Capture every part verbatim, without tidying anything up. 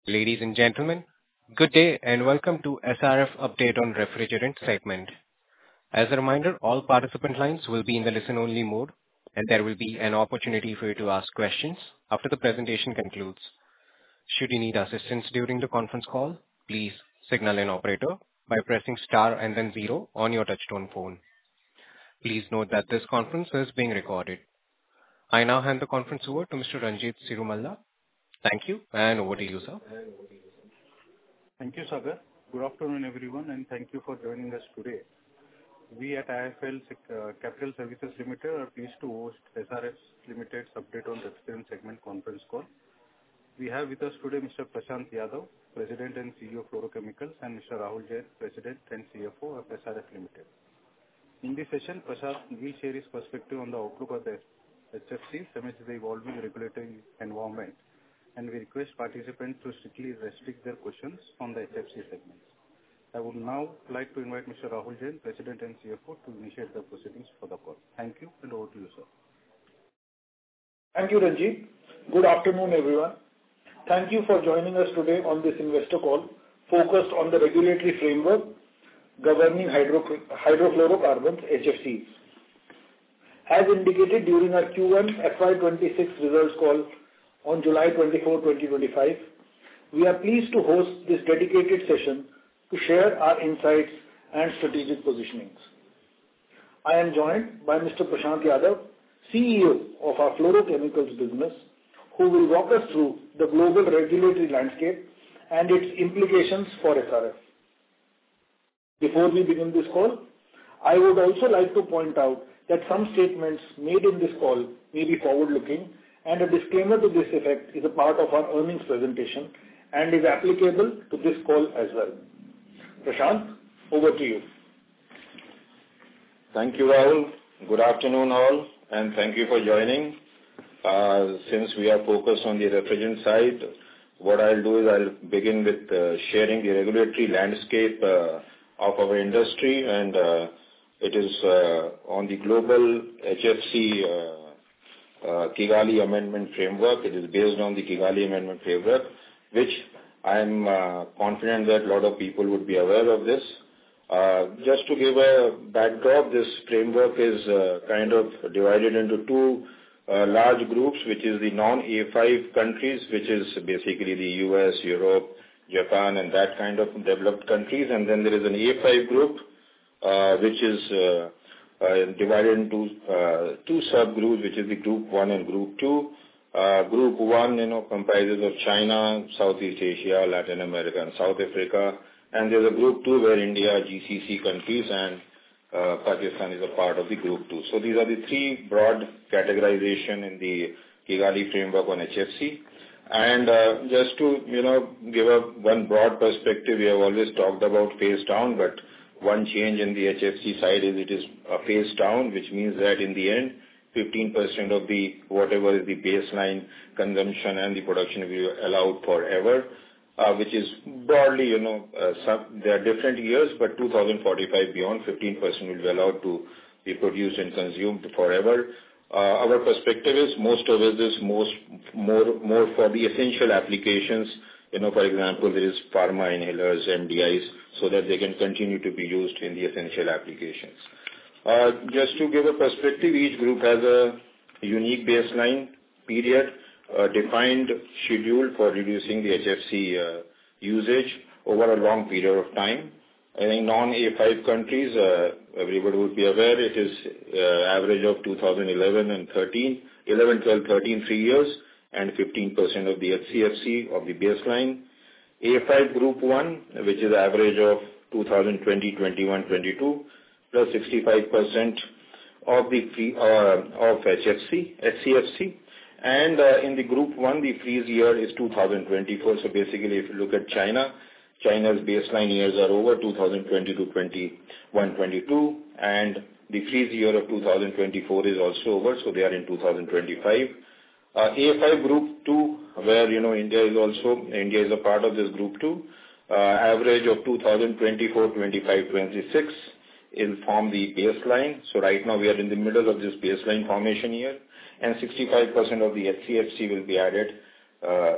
Ladies and gentlemen, good day and welcome to S R F Update on Refrigerant segment. As a reminder, all participant lines will be in the listen-only mode, and there will be an opportunity for you to ask questions after the presentation concludes. Should you need assistance during the conference call, please signal an operator by pressing star and then zero on your touchtone phone. Please note that this conference is being recorded. I now hand the conference over to Mister Ranjit Cirumalla. Thank you, and over to you, sir. Thank you, Sagar. Good afternoon, everyone, and thank you for joining us today. We at I F L uh, Capital Services Limited are pleased to host S R F Limited's update on refrigerant segment conference call. We have with us today Mister Prashant Yadav, President and C E O of Fluorochemicals, and Mister Rahul Jain, President and C F O of S R F Limited. In this session, Prashant will share his perspective on the outlook of the H F C amidst the evolving regulatory environment, and we request participants to strictly restrict their questions on the H F C segments. I would now like to invite Mister Rahul Jain, President and C F O, to initiate the proceedings for the call. Thank you, and over to you, sir. Thank you, Ranjit. Good afternoon, everyone. Thank you for joining us today on this investor call focused on the regulatory framework governing hydro, hydrofluorocarbons, H F Cs. As indicated during our Q one F Y twenty-six results call on July twenty-fourth, twenty twenty-five, we are pleased to host this dedicated session to share our insights and strategic positionings. I am joined by Mister Prashant Yadav, C E O of our fluorochemicals business, who will walk us through the global regulatory landscape and its implications for S R F. Before we begin this call, I would also like to point out that some statements made in this call may be forward-looking, and a disclaimer to this effect is a part of our earnings presentation and is applicable to this call as well. Prashant, over to you. Thank you, Rahul. Good afternoon, all, and thank you for joining. Uh, since we are focused on the refrigerant side, what I'll do is I'll begin with uh, sharing the regulatory landscape uh, of our industry, and uh, it is uh, on the global H F C uh, Uh, Kigali Amendment Framework. It is based on the Kigali Amendment Framework, which I am uh, confident that a lot of people would be aware of this. Uh, just to give a backdrop, this framework is uh, kind of divided into two uh, large groups, which is the non-A five countries, which is basically the U S, Europe, Japan, and that kind of developed countries. And then there is an A five group, uh, which is uh, Uh, divided into uh, two subgroups, which is the Group one and Group two. Uh, group one, you know, comprises of China, Southeast Asia, Latin America, and South Africa. And there's a Group two where India, G C C countries, and uh, Pakistan is a part of the Group two. So these are the three broad categorization in the Kigali framework on H F C. And uh, just to, you know, give a one broad perspective, we have always talked about phase down, but one change in the H F C side is it is a phase down, which means that in the end, fifteen percent of the whatever is the baseline consumption and the production will be allowed forever, uh, which is broadly, you know, uh, some, there are different years, but two thousand forty-five beyond, fifteen percent will be allowed to be produced and consumed forever. Uh, our perspective is most of it is most, more, more for the essential applications. You know, for example, there is pharma inhalers, M D Is, so that they can continue to be used in the essential applications. Uh, just to give a perspective, each group has a unique baseline period, uh, defined schedule for reducing the H F C uh, usage over a long period of time. I think non-A five countries, uh, everybody would be aware, it is uh, average of two thousand eleven and thirteen, eleven, twelve, thirteen, three years, and fifteen percent of the H C F C of the baseline. A five Group one, which is average of two thousand twenty, twenty-one, twenty-two, plus sixty-five percent of the free, uh, of H F C, H C F C. And uh, in the Group one, the freeze year is two thousand twenty-four. So basically, if you look at China, China's baseline years are over two thousand twenty to twenty-one, twenty-two, and the freeze year of two thousand twenty-four is also over, so they are in two thousand twenty-five. Uh, A five Group two, where, you know, India is also, India is a part of this Group two, uh, average of two thousand twenty-four, twenty-five, twenty-six will form the baseline. So right now we are in the middle of this baseline formation year, and sixty-five percent of the H C F C will be added. Uh,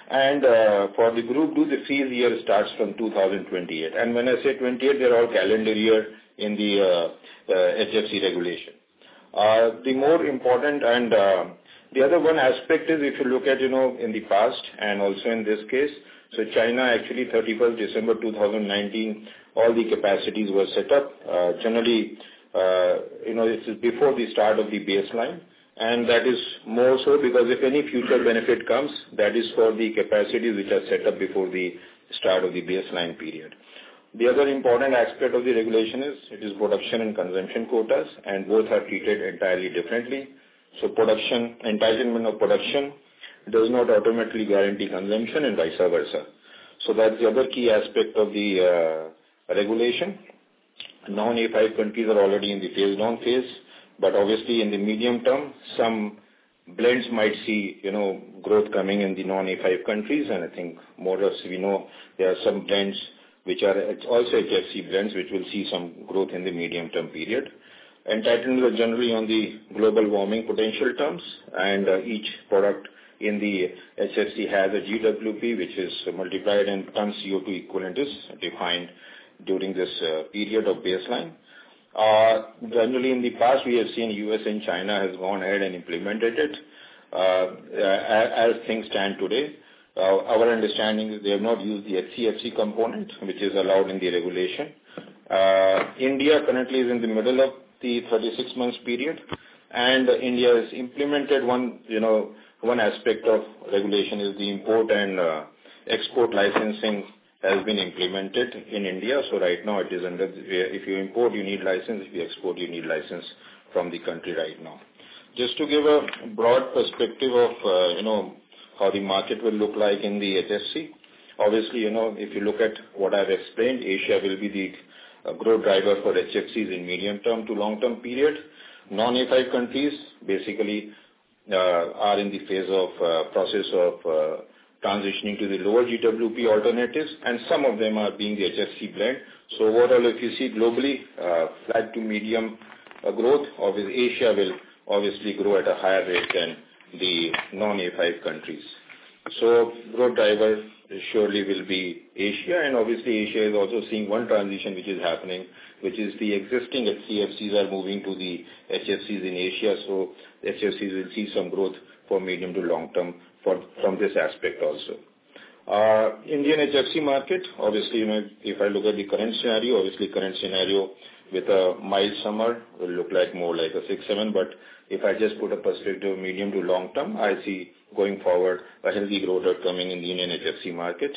And uh, for the Group two, the freeze year starts from two thousand twenty-eight. And when I say twenty-eight, they're all calendar year in the uh, uh, H F C regulation. Uh, the more important and uh, the other one aspect is if you look at, you know, in the past and also in this case, so China actually thirty-first December two thousand nineteen, all the capacities were set up. Uh, generally, uh, you know, this is before the start of the baseline. And that is more so because if any future benefit comes, that is for the capacities which are set up before the start of the baseline period. The other important aspect of the regulation is it is production and consumption quotas, and both are treated entirely differently. So production, entitlement of production does not automatically guarantee consumption and vice versa. So that's the other key aspect of the uh, regulation. Non-A five countries are already in the phase-down phase. But obviously, in the medium term, some blends might see, you know, growth coming in the non-A five countries. And I think more or less we know there are some blends which are also H F C blends which will see some growth in the medium-term period. Entitlements are generally on the global warming potential terms, and uh, each product in the H F C has a G W P, which is multiplied in ton C O two equivalent is defined during this uh, period of baseline. Uh, generally, in the past, we have seen U S and China has gone ahead and implemented it. Uh, as, as things stand today, uh, our understanding is they have not used the H C F C component, which is allowed in the regulation. Uh, India currently is in the middle of the thirty-six months period, and uh, India has implemented one, you know, one aspect of regulation is the import and uh, export licensing has been implemented in India. So right now it is under, if you import, you need license. If you export, you need license from the country right now. Just to give a broad perspective of, uh, you know, how the market will look like in the H F C. Obviously, you know, if you look at what I've explained, Asia will be the uh, growth driver for H F Cs in medium term to long term period. Non-A five countries basically uh, are in the phase of uh, process of uh, transitioning to the lower G W P alternatives, and some of them are being the H F C blend. So overall, if you see globally, uh, flat to medium uh, growth, obviously Asia will obviously grow at a higher rate than the non-A five countries. So growth driver surely will be Asia, and obviously Asia is also seeing one transition which is happening, which is the existing H C F Cs are moving to the H F Cs in Asia, so H F Cs will see some growth for medium to long term for, from this aspect also. Uh, Indian H F C market, obviously, you know, if I look at the current scenario, obviously current scenario with a mild summer will look like more like a six seven, but if I just put a perspective medium to long term, I see going forward a healthy growth coming in the Indian H F C market.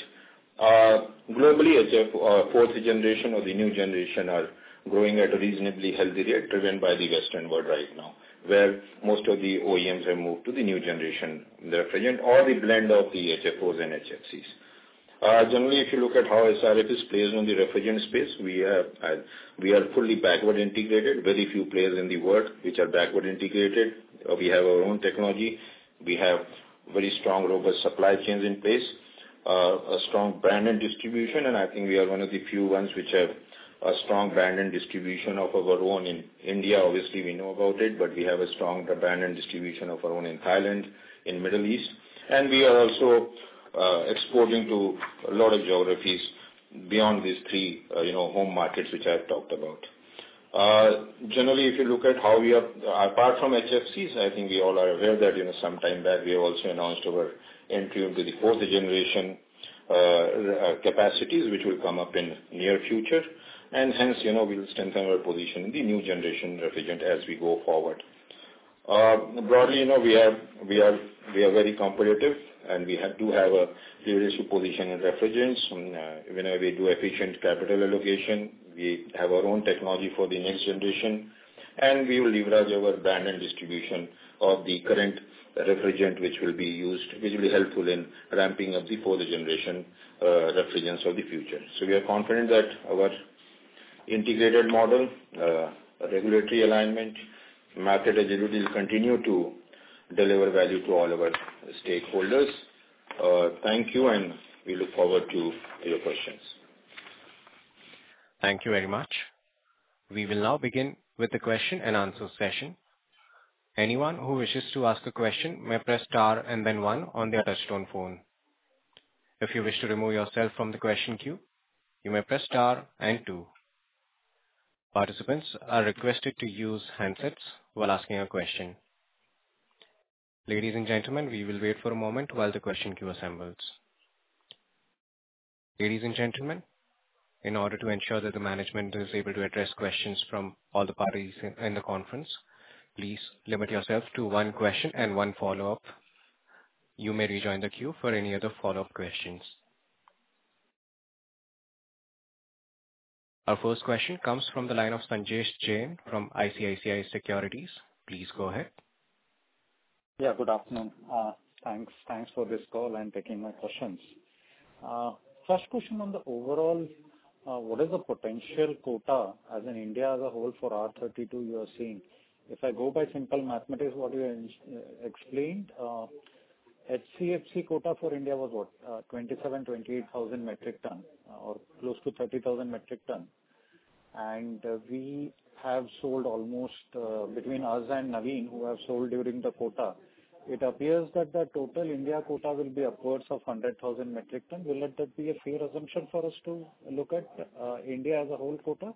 Uh, globally, H F, uh, fourth generation or the new generation are growing at a reasonably healthy rate driven by the Western world right now, where most of the O E Ms have moved to the new generation, the refrigerant or the blend of the H F Os and H F Cs. Uh, generally, if you look at how S R F is placed on the refrigerant space, we have uh, we are fully backward integrated. Very few players in the world which are backward integrated. Uh, we have our own technology. We have very strong, robust supply chains in place, uh, a strong brand and distribution, and I think we are one of the few ones which have a strong brand and distribution of our own in India. Obviously, we know about it, but we have a strong brand and distribution of our own in Thailand, in Middle East, and we are also uh, exporting to a lot of geographies beyond these three, uh, you know, home markets which I have talked about. Uh, generally, if you look at how we are, apart from H F Cs, I think we all are aware that, you know, some time back we have also announced our entry into the fourth generation uh, capacities, which will come up in near future. And hence, you know, we'll strengthen our position in the new generation refrigerant as we go forward. Uh, broadly, you know, we are we are we are very competitive, and we have, do have a leadership position in refrigerants. Um, uh, whenever we do efficient capital allocation, we have our own technology for the next generation, and we will leverage our brand and distribution of the current refrigerant, which will be used, which will be helpful in ramping up the fourth generation uh, refrigerants of the future. So we are confident that our integrated model, uh, regulatory alignment, market agility will continue to deliver value to all our stakeholders. Uh, thank you, and we look forward to your questions. Thank you very much. We will now begin with the question and answer session. Anyone who wishes to ask a question may press star and then one on their touchtone phone. If you wish to remove yourself from the question queue, you may press star and two. Participants are requested to use handsets while asking a question. Ladies and gentlemen, we will wait for a moment while the question queue assembles. Ladies and gentlemen, in order to ensure that the management is able to address questions from all the parties in in the conference, please limit yourself to one question and one follow-up. You may rejoin the queue for any other follow-up questions. Our first question comes from the line of Sanjesh Jain from I C I C I Securities. Please go ahead. Yeah, good afternoon. Uh, Thanks Thanks for this call and taking my questions. Uh, First question on the overall, uh, what is the potential quota as in India as a whole for R thirty-two you are seeing? If I go by simple mathematics, what you uh, explained, uh, H C F C quota for India was what? Uh, twenty-seven, twenty-eight thousand metric ton, uh, or close to thirty thousand metric ton. And uh, we have sold almost, uh, between us and Navin, who have sold during the quota, it appears that the total India quota will be upwards of one hundred thousand metric ton. Will that be a fair assumption for us to look at uh, India as a whole quota?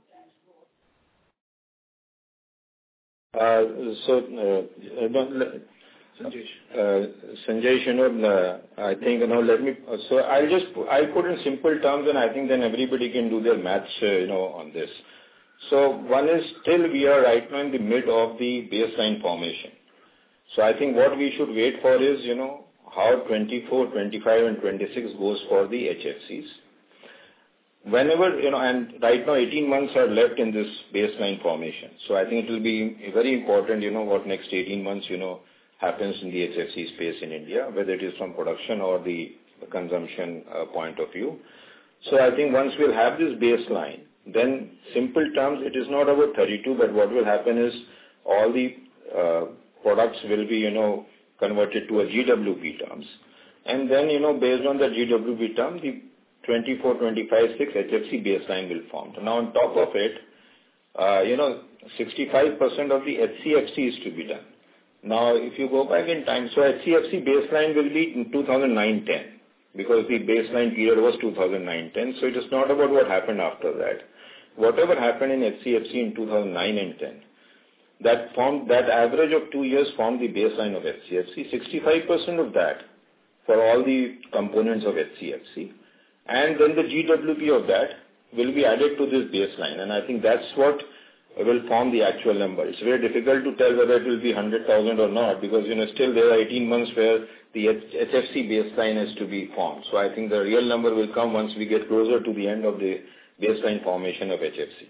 Uh, so, uh, don't, Sanjesh, uh, Sanjesh, you know, uh, I think, you know, let me, so I'll just, I'll put in simple terms and I think then everybody can do their maths, uh, you know, on this. So one is still we are right now in the mid of the baseline formation. So I think what we should wait for is, you know, how twenty-four, twenty-five and twenty-six goes for the H F Cs. Whenever, you know, and right now eighteen months are left in this baseline formation. So I think it will be very important, you know, what next eighteen months, you know, happens in the H F C space in India, whether it is from production or the consumption uh, point of view. So I think once we'll have this baseline, then simple terms, it is not about thirty-two, but what will happen is all the uh, products will be, you know, converted to a G W P terms. And then, you know, based on the G W P term, the twenty-four, twenty-five, six H F C baseline will form. Now on top of it, uh, you know, sixty-five percent of the H C F C is to be done. Now, if you go back in time, so H C F C baseline will be in two thousand nine ten because the baseline period was two thousand nine ten. So it is not about what happened after that. Whatever happened in H C F C in two thousand nine and ten, that formed, that average of two years formed the baseline of H C F C. sixty-five percent of that for all the components of H C F C. And then the G W P of that will be added to this baseline. And I think that's what will form the actual number. It's very difficult to tell whether it will be one hundred thousand or not because, you know, still there are eighteen months where the H F C baseline is to be formed. So I think the real number will come once we get closer to the end of the baseline formation of H F C.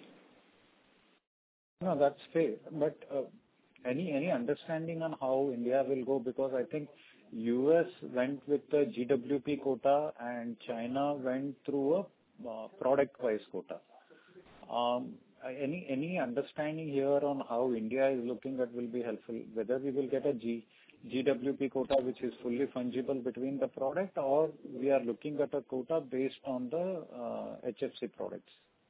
No, that's fair. But uh, any any understanding on how India will go? Because I think U S went with the G W P quota and China went through a uh, product-wise quota. Um, any any understanding here on how India is looking at will be helpful. Whether we will get a G G W P quota which is fully fungible between the product, or we are looking at a quota based on the uh, H F C products.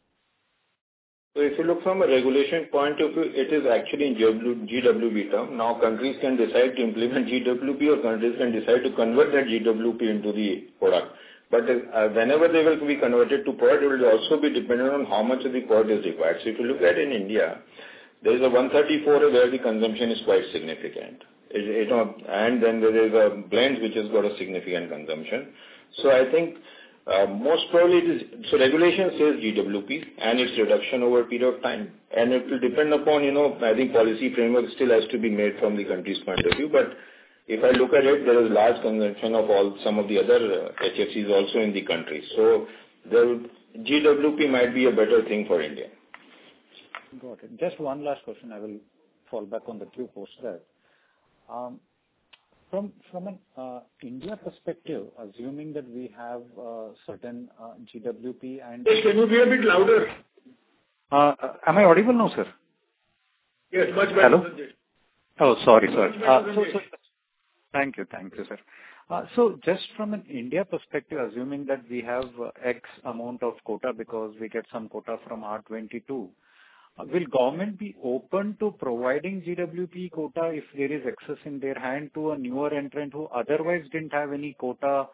So if you look from a regulation point of view, it is actually in G W P term. Now countries can decide to implement G W P or countries can decide to convert that G W P into the product. But uh, whenever they will be converted to product, it will also be dependent on how much of the product is required. So if you look at in India, there is a one thirty-four where the consumption is quite significant. It, you know, and then there is a blend which has got a significant consumption. So I think Uh, most probably it is, so regulation says G W P and its reduction over a period of time. And it will depend upon, you know, I think policy framework still has to be made from the country's point of view. But if I look at it, there is large consumption of all, some of the other uh, H F Cs also in the country. So the G W P might be a better thing for India. Got it. Just one last question. I will fall back on the queue post that. Um, From from an uh, India perspective, assuming that we have uh, certain uh, G W P and... Yes, can you be a bit louder? Uh, uh, am I audible now, sir? Yes, much better. Hello? Oh, sorry, Much sorry. better, Uh, so, so, thank you, thank you, sir. Uh, so just from an India perspective, assuming that we have uh, X amount of quota because we get some quota from R twenty-two, Uh, will government be open to providing G W P quota if there is excess in their hand to a newer entrant who otherwise didn't have any quota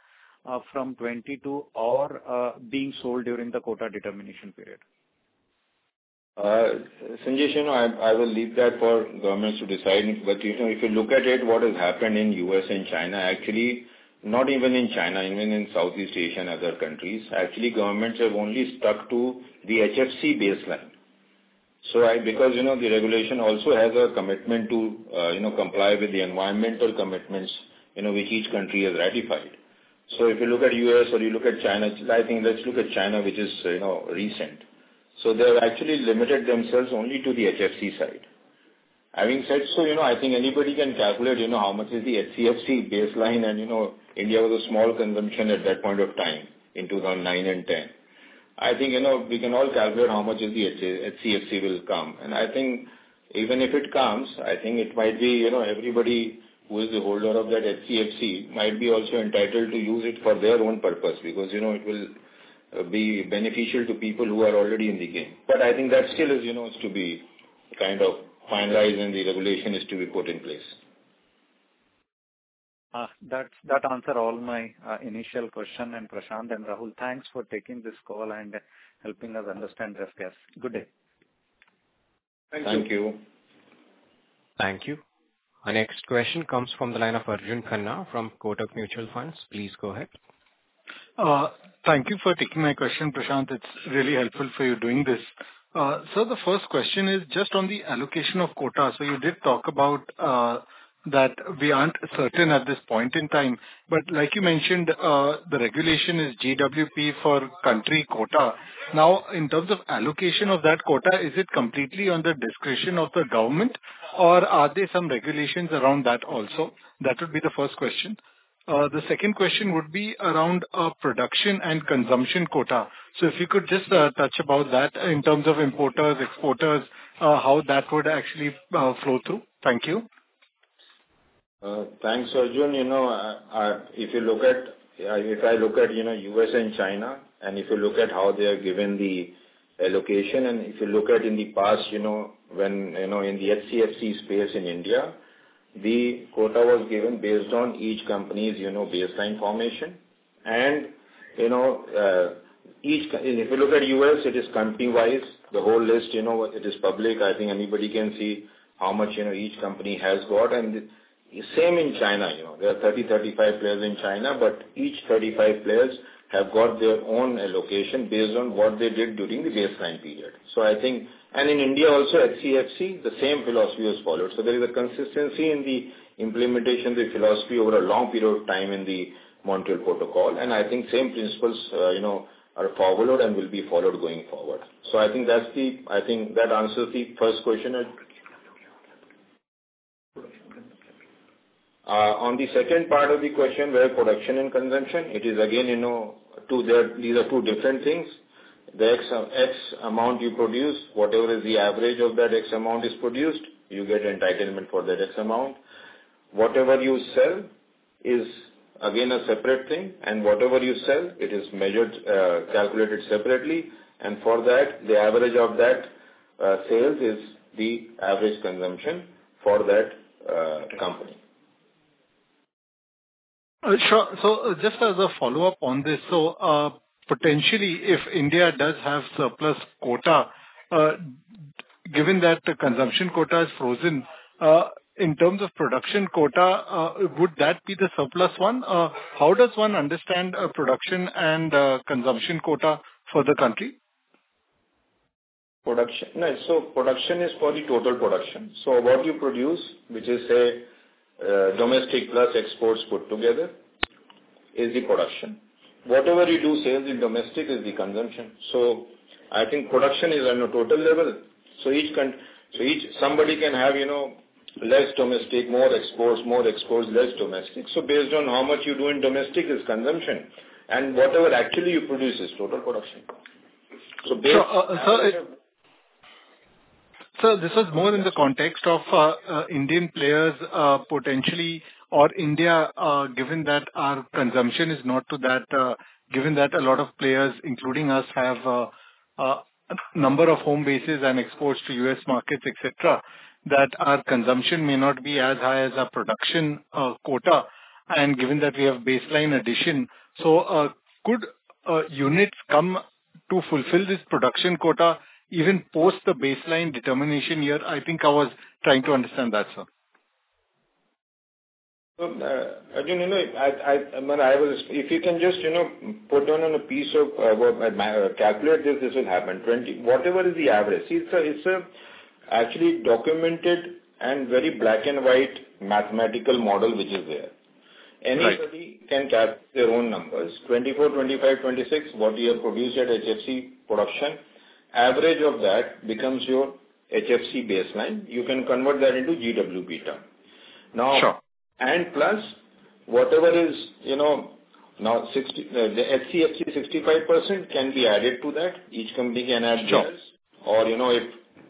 uh, from twenty-two or uh, being sold during the quota determination period? Uh, Sanjesh, you know, I, I will leave that for governments to decide. But, you know, if you look at it, what has happened in U S and China, actually, not even in China, even in Southeast Asia and other countries, actually governments have only stuck to the H F C baseline. So I, because, you know, the regulation also has a commitment to, uh, you know, comply with the environmental commitments, you know, which each country has ratified. So if you look at U S or you look at China, I think let's look at China, which is, you know, recent. So they have actually limited themselves only to the H F C side. Having said so, you know, I think anybody can calculate, you know, how much is the H C F C baseline, and, you know, India was a small consumption at that point of time in two thousand nine and ten. I think, you know, we can all calculate how much is the H C F C will come. And I think even if it comes, I think it might be, you know, everybody who is the holder of that H C F C might be also entitled to use it for their own purpose, because, you know, it will be beneficial to people who are already in the game. But I think that still is, you know, is to be kind of finalized and the regulation is to be put in place. Uh, that's, that answer all my uh, initial question. And Prashant and Rahul, thanks for taking this call and helping us understand RefGas. Good day. Thank, Thank you. you. Thank you. Our next question comes from the line of Arjun Khanna from Kotak Mutual Funds. Please go ahead. Uh, Thank you for taking my question, Prashant. It's really helpful for you doing this. Uh, So the first question is just on the allocation of quota. So you did talk about uh, that we aren't certain at this point in time, but like you mentioned, uh, the regulation is G W P for country quota. Now, in terms of allocation of that quota, is it completely on the discretion of the government, or are there some regulations around that also? That would be the first question. Uh, The second question would be around uh, production and consumption quota. So if you could just uh, touch about that in terms of importers, exporters, uh, how that would actually uh, flow through. Thank you. Uh, Thanks, Arjun. You know, I- I- if you look at, if I look at, you know, U S and China, and if you look at how they are given the allocation, and if you look at in the past, you know, when, you know, in the H C F C space in India, the quota was given based on each company's, you know, baseline formation. And, you know, uh, each, if you look at U S, it is company-wise. The whole list, you know, it is public. I think anybody can see how much, you know, each company has got. And same in China, you know, there are thirty, thirty-five players in China, but each thirty-five players have got their own allocation based on what they did during the baseline period. So I think, and in India also, H C F C, the same philosophy was followed. So there is a consistency in the implementation of the philosophy over a long period of time in the Montreal Protocol. And I think same principles, uh, you know, are followed and will be followed going forward. So I think that's the, I think that answers the first question. Uh, on the second part of the question, where production and consumption, it is again, you know, two, there, these are two different things. The X, X amount you produce, whatever is the average of that X amount is produced, you get entitlement for that X amount. Whatever you sell is again a separate thing, and whatever you sell, it is measured, uh, calculated separately, and for that, the average of that uh, sales is the average consumption for that uh, company. Uh, Sure. So uh, just as a follow-up on this, so uh, potentially, if India does have surplus quota, uh, given that the consumption quota is frozen, uh, in terms of production quota, uh, would that be the surplus one? Uh, How does one understand uh, production and uh, consumption quota for the country? Production. No, so production is for the total production. So what you produce, which is say uh, domestic plus exports put together, is the production. Whatever you do sales in domestic is the consumption. So I think production is on a total level. So each con- so each somebody can have, you know, less domestic, more exports, more exports, less domestic. So based on how much you do in domestic is consumption, and whatever actually you produce is total production. So based. So, uh, so it- So this was more in the context of uh, uh, Indian players uh, potentially, or India, uh, given that our consumption is not to that, uh, given that a lot of players, including us, have uh, uh, a number of home bases and exports to U S markets, et cetera, that our consumption may not be as high as our production uh, quota. and given that we have baseline addition, so uh, could uh, units come to fulfill this production quota even post the baseline determination year? I think I was trying to understand that, sir. So, uh, Arjun, you know, I, I, I, mean, I was, if you can just, you know, put down on a piece of, uh, uh, calculate this, this will happen. twenty, whatever is the average. See, it's a, it's a actually documented and very black and white mathematical model which is there. Anybody right. can calculate their own numbers. twenty-four, twenty-five, twenty-six, what you have produced at H F C production, average of that becomes your H F C baseline. You can convert that into G W P term. Now, sure. And plus, whatever is, you know, now sixty, uh, the H C F C sixty-five percent can be added to that. Each company can add sure. theirs. Or, you know, if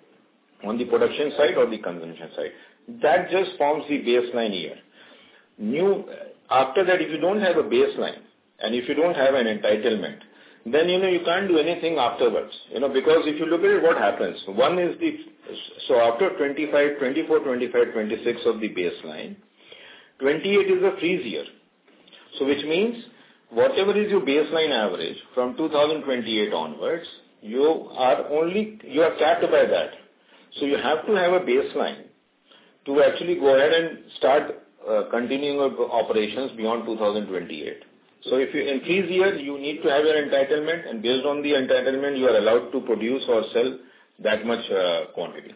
on the production side or the consumption side. That just forms the baseline year. New, after that, if you don't have a baseline and if you don't have an entitlement, then, you know, you can't do anything afterwards. You know, because if you look at it, what happens? One is the, so after twenty-five, twenty-four, twenty-five, twenty-six of the baseline, twenty-eight is a freeze year. So which means whatever is your baseline average from two thousand twenty-eight onwards, you are only, you are capped by that. So you have to have a baseline to actually go ahead and start uh, continuing operations beyond two thousand twenty-eight. So if you increase year, you need to have your entitlement, and based on the entitlement, you are allowed to produce or sell that much uh, quantity.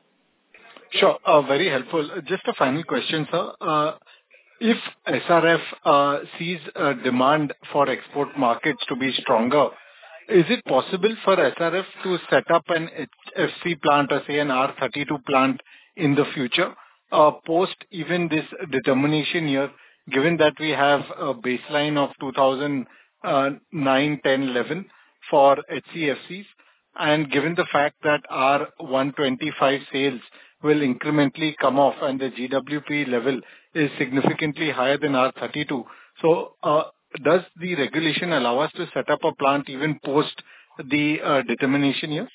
Sure. Uh, very helpful. Just a final question, sir. Uh, if S R F uh, sees uh, demand for export markets to be stronger, is it possible for S R F to set up an H F C plant or say an R thirty-two plant in the future, uh, post even this determination year, given that we have a baseline of two thousand nine, ten, eleven for H C F Cs, and given the fact that R one twenty-five sales will incrementally come off and the G W P level is significantly higher than R thirty-two. So, uh, does the regulation allow us to set up a plant even post the uh, determination year?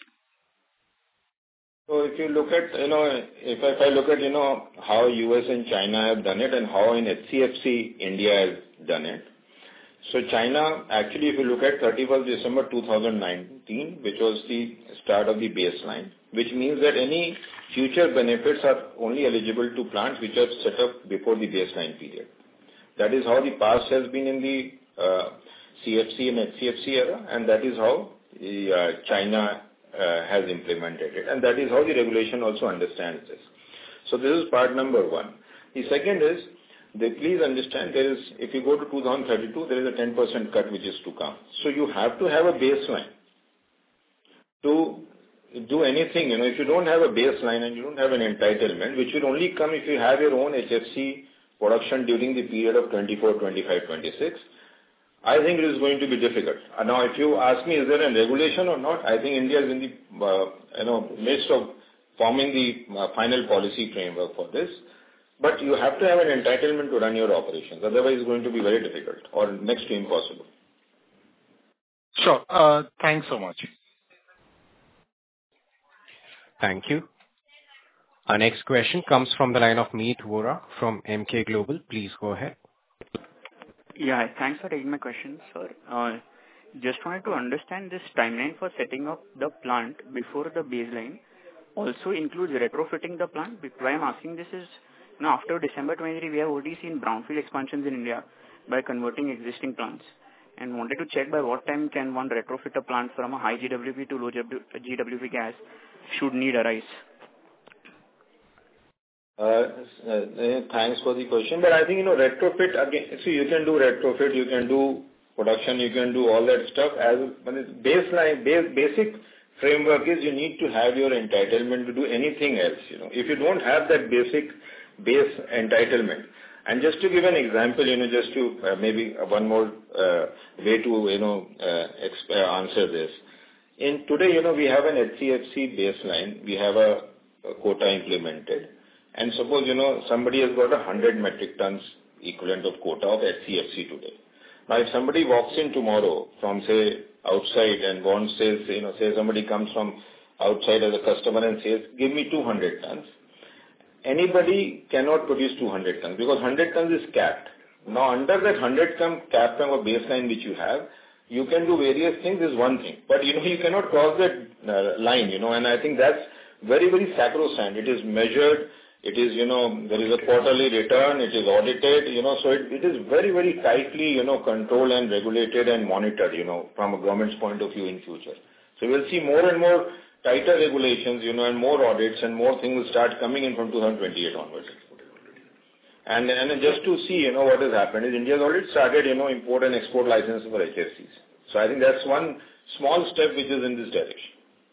So if you look at, you know, if I, if I look at, you know, how U S and China have done it and how in H C F C India has done it. So China, actually, if you look at thirty-first December two thousand nineteen, which was the start of the baseline, which means that any future benefits are only eligible to plants which are set up before the baseline period. That is how the past has been in the uh, C F C and H C F C era, and that is how the, uh, China uh, has implemented it, and that is how the regulation also understands this. So this is part number one. The second is, they please understand there is, if you go to two thousand thirty-two, there is a ten percent cut which is to come. So you have to have a baseline to do anything. You know, if you don't have a baseline and you don't have an entitlement, which will only come if you have your own H F C production during the period of twenty-four, twenty-five, twenty-six, I think it is going to be difficult. Uh, now, if you ask me, is there a regulation or not, I think India is in the uh, you know midst of forming the uh, final policy framework for this. But you have to have an entitlement to run your operations. Otherwise, it's going to be very difficult or next to impossible. Sure. Uh, thanks so much. Thank you. Our next question comes from the line of Meet Vora from M K Global. Please go ahead. Yeah, thanks for taking my question, sir. Uh, just wanted to understand this timeline for setting up the plant before the baseline also includes retrofitting the plant. Why I'm asking this is, you know, after December twenty-three, we have already seen brownfield expansions in India by converting existing plants, and wanted to check by what time can one retrofit a plant from a high G W P to low G W P gas should need arise. Uh, uh, thanks for the question, but I think, you know, retrofit, again, so you can do retrofit, you can do production, you can do all that stuff. As baseline, base, basic framework is you need to have your entitlement to do anything else, you know. If you don't have that basic base entitlement, and just to give an example, you know, just to uh, maybe one more uh, way to, you know, uh, exp- uh, answer this. In today, you know, we have an H C F C baseline, we have a, a quota implemented. And suppose, you know, somebody has got a one hundred metric tons equivalent of quota of H C F C today. Now, if somebody walks in tomorrow from, say, outside and wants, says, you know, say somebody comes from outside as a customer and says, give me two hundred tons. Anybody cannot produce two hundred tons because one hundred tons is capped. Now, under that one hundred ton cap ton or baseline which you have, you can do various things is one thing. But, you know, you cannot cross that uh, line, you know, and I think that's very, very sacrosanct. It is measured. It is, you know, there is a quarterly return. It is audited, you know, so it, it is very, very tightly, you know, controlled and regulated and monitored, you know, from a government's point of view in future. So we'll see more and more tighter regulations, you know, and more audits and more things will start coming in from two thousand twenty-eight onwards. And, and just to see, you know, what has happened is India's already started, you know, import and export licenses for H F Cs. So I think that's one small step which is in this direction.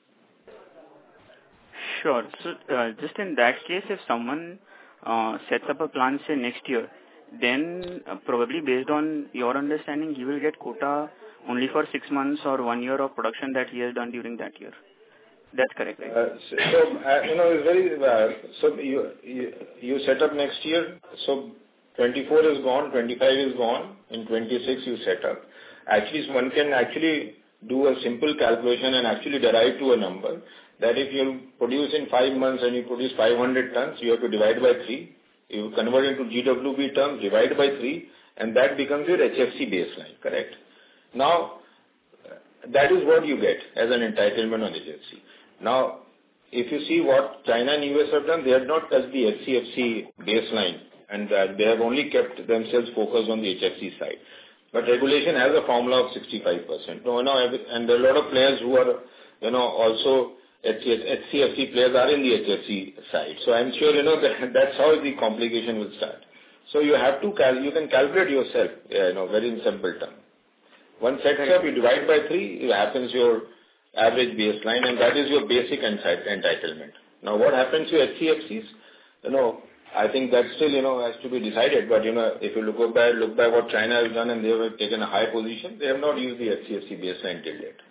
Sure. So, uh, just in that case, if someone uh, sets up a plan, say, next year, then uh, probably based on your understanding, he will get quota only for six months or one year of production that he has done during that year. That's correct, right? Uh, so, uh, you know, it's very, uh, so you, you, you set up next year, so twenty-four is gone, twenty-five is gone, in twenty-six you set up. Actually, one can actually do a simple calculation and actually derive to a number that if you produce in five months and you produce five hundred tons, you have to divide by three. You convert into G W P terms, divide by three, and that becomes your H F C baseline, correct? Now, that is what you get as an entitlement on H F C. Now, if you see what China and U S have done, they have not touched the H C F C baseline, and uh, they have only kept themselves focused on the H F C side. But regulation has a formula of sixty-five percent. No, no, and there are a lot of players who are, you know, also H C F C players are in the H F C side. So I'm sure, you know, that that's how the complication will start. So you have to, cal you can calculate yourself, you know, very in simple terms. One sets up, you divide by three, it happens your average baseline, and that is your basic entitlement. Now, what happens to H C F Cs? You know, I think that still, you know, has to be decided. But, you know, if you look by, look by what China has done and they have taken a high position, they have not used the H C F C baseline till yet.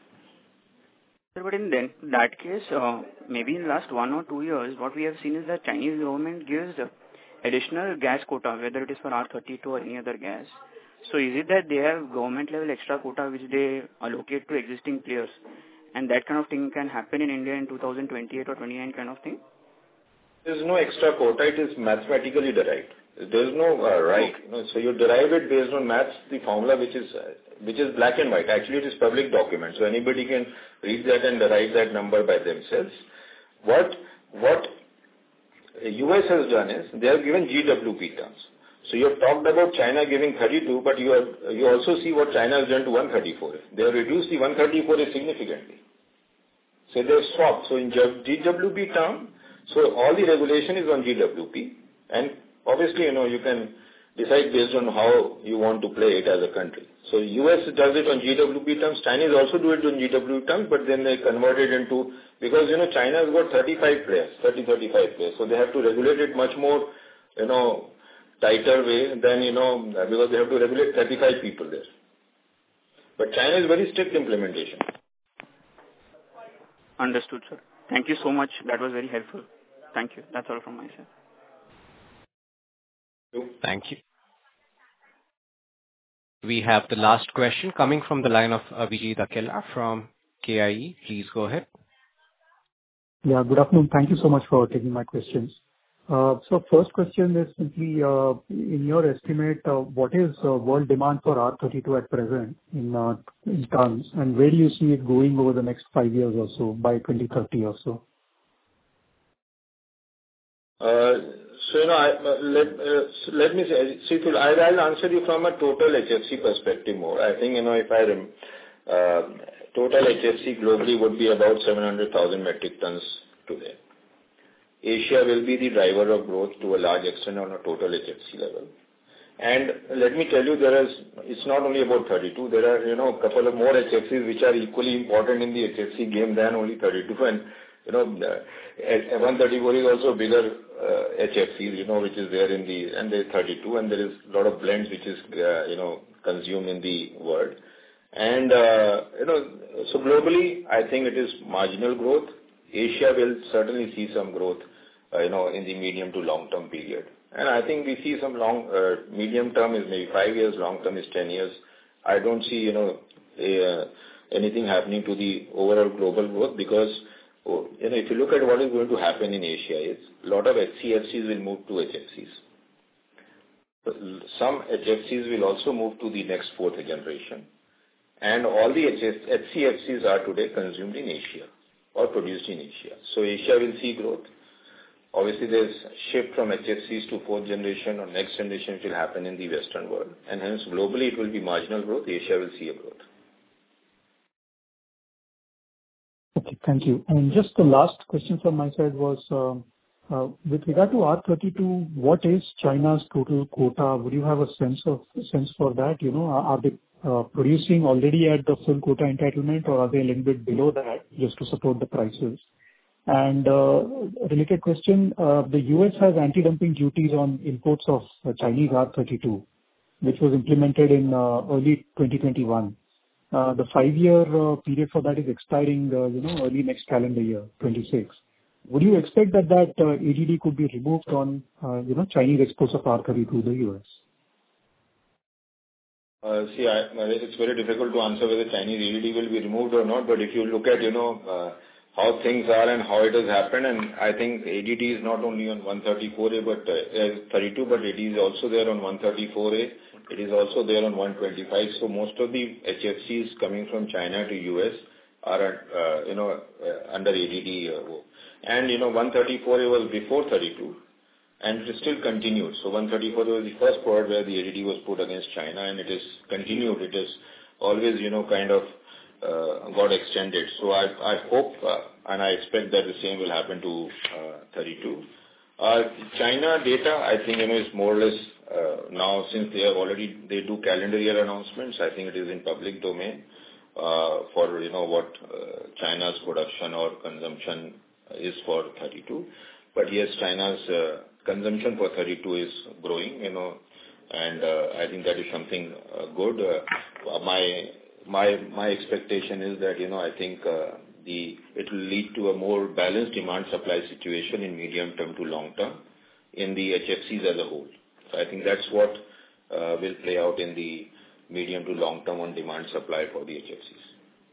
But in then, that case, uh, maybe in the last one or two years, what we have seen is that Chinese government gives additional gas quota, whether it is for R thirty-two or any other gas. So is it that they have government level extra quota which they allocate to existing players? And that kind of thing can happen in India in two thousand twenty-eight or twenty-nine kind of thing? There is no extra quota. It is mathematically derived. There is no uh, right. Okay. No, so you derive it based on maths, the formula which is uh, which is black and white. Actually, it is public document. So anybody can read that and derive that number by themselves. What what U S has done is they have given G W P terms. So you have talked about China giving thirty-two, but you have, you also see what China has done to one thirty-four. They have reduced the one thirty-four significantly. So they have swapped. So in G W P term, so all the regulation is on G W P, and obviously, you know, you can decide based on how you want to play it as a country. So U S does it on G W P terms. Chinese also do it on G W P terms, but then they convert it into, because, you know, China has got thirty-five players, thirty, thirty-five players. So they have to regulate it much more, you know, tighter way than, you know, because they have to regulate thirty-five people there. But China is very strict implementation. Understood, sir. Thank you so much. That was very helpful. Thank you. That's all from my side. Thank you. We have the last question coming from the line of Abhijit Akella from K I E. Please go ahead. Yeah, good afternoon. Thank you so much for taking my questions. Uh, so first question is simply, uh, in your estimate, uh, what is uh, world demand for R thirty-two at present in, uh, in tons, and where do you see it going over the next five years or so, by twenty thirty or so? Uh, so, you know, I, uh, let, uh, so let me say, see, I'll, I'll answer you from a total H F C perspective more. I think, you know, if I rem, uh, total H F C globally would be about seven hundred thousand metric tons today. Asia will be the driver of growth to a large extent on a total H F C level. And let me tell you, there is, it's not only about thirty-two, there are, you know, a couple of more H F Cs which are equally important in the H F C game than only thirty-two. And, you know, uh, one thirty-four is also bigger uh, H F Cs, you know, which is there in the, and there's thirty-two, and there is a lot of blends which is, uh, you know, consumed in the world. And, uh, you know, so globally, I think it is marginal growth. Asia will certainly see some growth, uh, you know, in the medium to long-term period. And I think we see some long, uh, medium term is maybe five years, long term is ten years. I don't see, you know, a, uh, anything happening to the overall global growth because, oh, you know, if you look at what is going to happen in Asia, is a lot of H C F Cs will move to H F Cs. some H F Cs will also move to the next fourth generation. And all the H C F Cs are today consumed in Asia or produced in Asia. So Asia will see growth. Obviously, there's shift from H F Cs to fourth generation or next generation which will happen in the Western world. And hence, globally, it will be marginal growth. Asia will see a growth. Okay, thank you. And just the last question from my side was, um, uh, with regard to R thirty-two, what is China's total quota? Would you have a sense of sense for that? You know, are are they uh, producing already at the full quota entitlement, or are they a little bit below that just to support the prices? And uh, related question, uh, the U S has anti-dumping duties on imports of uh, Chinese R thirty-two, which was implemented in uh, early twenty twenty-one. Uh, the five-year uh, period for that is expiring, uh, you know, early next calendar year, twenty-six. Would you expect that that uh, A D D could be removed on, uh, you know, Chinese exports of R thirty-two to the U S? Uh, see, I, it's very difficult to answer whether Chinese A D D will be removed or not, but if you look at, you know, uh, how things are and how it has happened, and I think A D D is not only on one thirty-four A but uh, thirty-two, but it is also there on one thirty-four A. It is also there on one twenty-five. So most of the H F Cs coming from China to U S are at, uh, you know, uh, under A D D. Uh, and, you know, one thirty-four A was before thirty-two, and it is still continued. So one thirty-four was the first product where the A D D was put against China, and it is continued. It is always, you know, kind of uh, got extended. So I, I hope uh, and I expect that the same will happen to uh, thirty-two. Uh, China data, I think, you know, is more or less uh, now, since they have already, they do calendar year announcements, I think it is in public domain uh, for, you know, what uh, China's production or consumption is for thirty-two. But yes, China's uh, consumption for thirty-two is growing, you know, and uh, I think that is something uh, good. Uh, my my my expectation is that, you know, I think uh, the it will lead to a more balanced demand supply situation in medium term to long term in the H F Cs as a whole. So I think that's what uh, will play out in the medium to long term on demand supply for the H F Cs.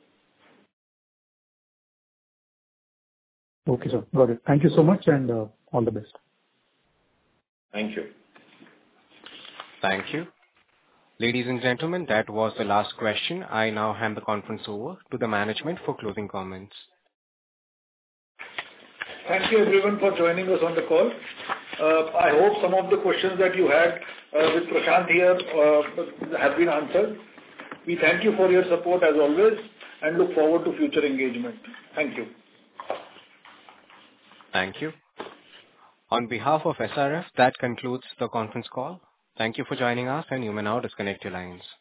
Okay, sir. Got it. Thank you so much, and uh, all the best. Thank you. Thank you. Ladies and gentlemen, that was the last question. I now hand the conference over to the management for closing comments. Thank you everyone for joining us on the call. Uh, I hope some of the questions that you had uh, with Prashant here uh, have been answered. We thank you for your support as always and look forward to future engagement. Thank you. Thank you. On behalf of S R F, that concludes the conference call. Thank you for joining us, and you may now disconnect your lines.